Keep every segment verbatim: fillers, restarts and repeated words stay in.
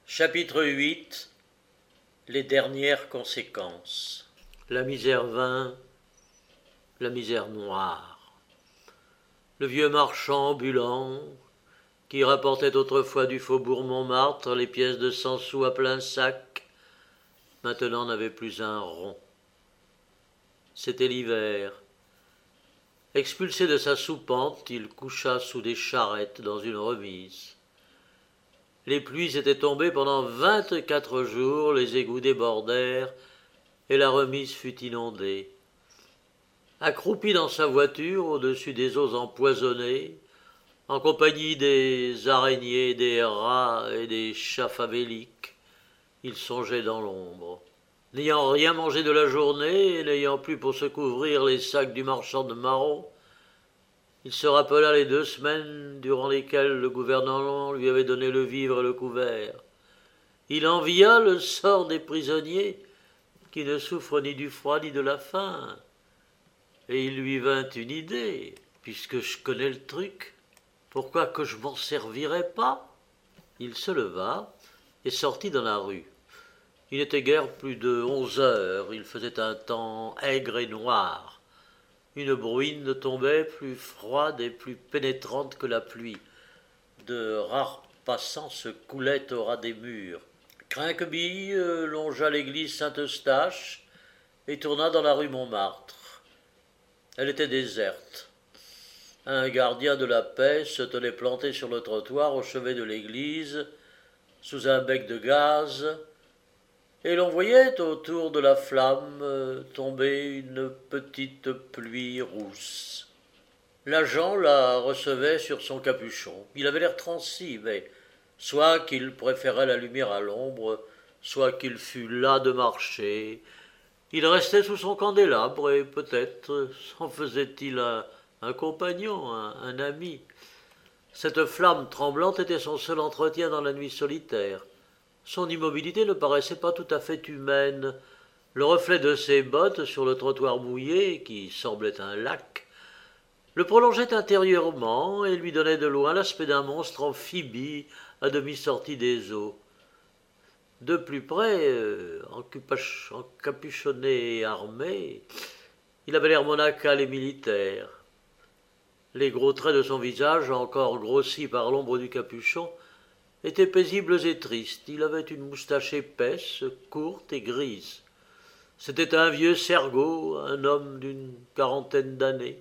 Chapitre huit. Les dernières conséquences. La misère vint, la misère noire. Le vieux marchand ambulant, qui rapportait autrefois du faubourg Montmartre les pièces de cent sous à plein sac, maintenant n'avait plus un rond. C'était l'hiver. Expulsé de sa soupente, il coucha sous des charrettes dans une remise. Les pluies étaient tombées pendant vingt-quatre jours, les égouts débordèrent, et la remise fut inondée. Accroupi dans sa voiture, au-dessus des eaux empoisonnées, en compagnie des araignées, des rats et des chats favéliques, il songeait dans l'ombre. N'ayant rien mangé de la journée, et n'ayant plus pour se couvrir les sacs du marchand de marrons, il se rappela les deux semaines durant lesquelles le gouvernement lui avait donné le vivre et le couvert. Il envia le sort des prisonniers qui ne souffrent ni du froid ni de la faim. Et il lui vint une idée, puisque je connais le truc, pourquoi que je m'en servirais pas? Il se leva et sortit dans la rue. Il n'était guère plus de onze heures, il faisait un temps aigre et noir. Une bruine tombait plus froide et plus pénétrante que la pluie. De rares passants se coulaient au ras des murs. Crinquebille longea l'église Saint-Eustache et tourna dans la rue Montmartre. Elle était déserte. Un gardien de la paix se tenait planté sur le trottoir au chevet de l'église, sous un bec de gaz, et l'on voyait autour de la flamme tomber une petite pluie rousse. L'agent la recevait sur son capuchon. Il avait l'air transi, mais soit qu'il préférait la lumière à l'ombre, soit qu'il fût las de marcher, il restait sous son candélabre et peut-être s'en faisait-il un, un compagnon, un, un ami. Cette flamme tremblante était son seul entretien dans la nuit solitaire. Son immobilité ne paraissait pas tout à fait humaine. Le reflet de ses bottes sur le trottoir mouillé, qui semblait un lac, le prolongeait intérieurement et lui donnait de loin l'aspect d'un monstre amphibie à demi sorti des eaux. De plus près, euh, encapuchonné et armé, il avait l'air monacal et militaire. Les gros traits de son visage, encore grossis par l'ombre du capuchon, étaient paisibles et tristes. Il avait une moustache épaisse, courte et grise. C'était un vieux Sergot, un homme d'une quarantaine d'années.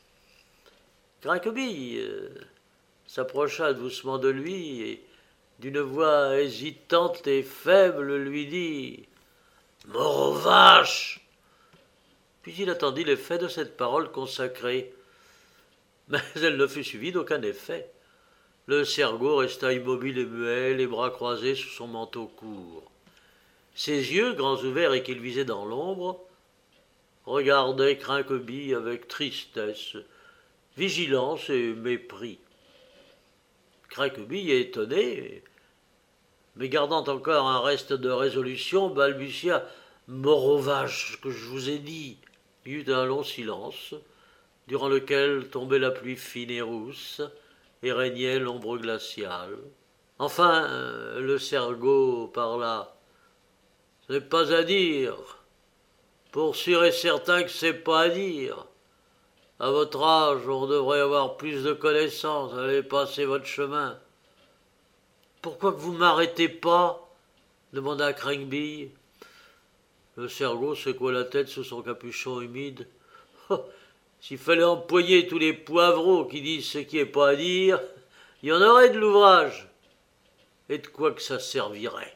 Crinquebille euh, s'approcha doucement de lui et, d'une voix hésitante et faible, lui dit « Mort aux vaches !» Puis il attendit l'effet de cette parole consacrée. Mais elle ne fut suivie d'aucun effet. Le Sergot resta immobile et muet, les bras croisés sous son manteau court. Ses yeux, grands ouverts et qu'il visait dans l'ombre, regardaient Crinquebille avec tristesse, vigilance et mépris. Crinquebille, étonné, mais gardant encore un reste de résolution, balbutia « Mort aux vaches, que je vous ai dit !» Il y eut un long silence, durant lequel tombait la pluie fine et rousse, et régnait l'ombre glaciale. Enfin, euh, le Sergot parla. « C'est pas à dire. Pour sûr et certain que c'est pas à dire. À votre âge, on devrait avoir plus de connaissances. Allez passer votre chemin. »« Pourquoi que vous m'arrêtez pas ?» demanda Crinquebille. Le Sergot secoua la tête sous son capuchon humide. Oh, s'il fallait empoigner tous les poivreaux qui disent ce qui est pas à dire, il y en aurait de l'ouvrage. Et de quoi que ça servirait?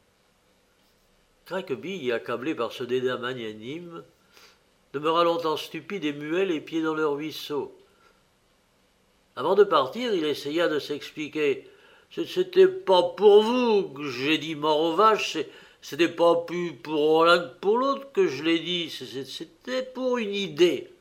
Crinquebille, accablé par ce dédain magnanime, demeura longtemps stupide et muet, les pieds dans le ruisseau. Avant de partir, il essaya de s'expliquer. C'était pas pour vous que j'ai dit mort aux vaches, c'était pas plus pour l'un que pour l'autre que je l'ai dit, c'était pour une idée.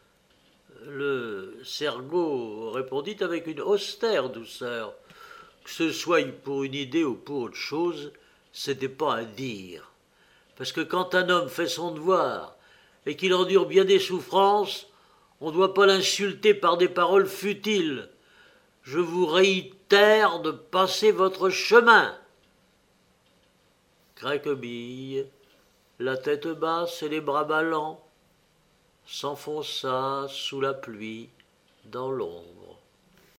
Le Sergot répondit avec une austère douceur. Que ce soit pour une idée ou pour autre chose, c'était pas à dire. Parce que quand un homme fait son devoir et qu'il endure bien des souffrances, on ne doit pas l'insulter par des paroles futiles. Je vous réitère de passer votre chemin. craquebille, la tête basse et les bras ballants, s'enfonça sous la pluie dans l'ombre.